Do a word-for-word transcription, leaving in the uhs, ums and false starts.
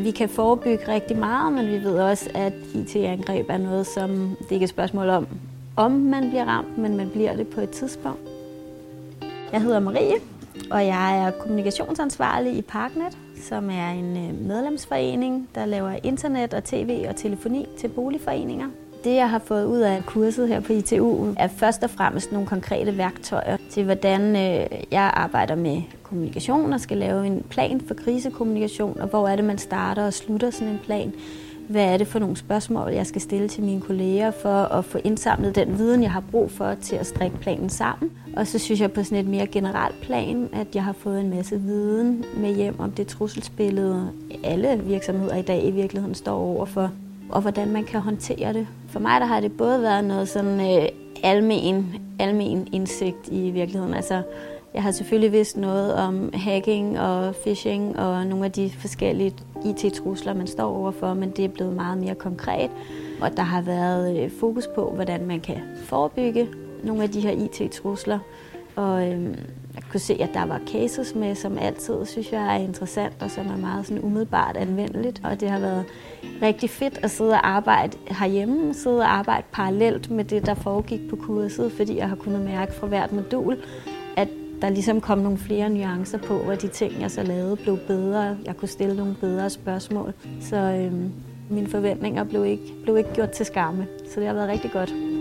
Vi kan forebygge rigtig meget, men vi ved også, at I T-angreb er noget, som det ikke er et spørgsmål om, om man bliver ramt, men man bliver det på et tidspunkt. Jeg hedder Marie, og jeg er kommunikationsansvarlig i Parknet, som er en medlemsforening, der laver internet og tv og telefoni til boligforeninger. Det, jeg har fået ud af kurset her på I T U, er først og fremmest nogle konkrete værktøjer til, hvordan jeg arbejder med kommunikation og skal lave en plan for krisekommunikation, og hvor er det, man starter og slutter sådan en plan. Hvad er det for nogle spørgsmål, jeg skal stille til mine kolleger for at få indsamlet den viden, jeg har brug for til at strikke planen sammen. Og så synes jeg på sådan et mere generelt plan, at jeg har fået en masse viden med hjem om det trusselsbillede, alle virksomheder i dag i virkeligheden står overfor, og hvordan man kan håndtere det. For mig der har det både været noget sådan øh, almen, almen indsigt i virkeligheden. Altså, jeg har selvfølgelig vidst noget om hacking og phishing og nogle af de forskellige I T-trusler, man står overfor, men det er blevet meget mere konkret. Og der har været fokus på, hvordan man kan forebygge nogle af de her I T-trusler. Og øhm, jeg kunne se, at der var cases med, som altid synes jeg er interessant og som er meget sådan umiddelbart anvendeligt. Og det har været rigtig fedt at sidde og arbejde herhjemme, sidde og arbejde parallelt med det, der foregik på kurset, fordi jeg har kunnet mærke fra hvert modul, at der ligesom kom nogle flere nuancer på, hvor de ting, jeg så lavede, blev bedre. Jeg kunne stille nogle bedre spørgsmål. Så øhm, mine forventninger blev ikke, blev ikke gjort til skamme. Så det har været rigtig godt.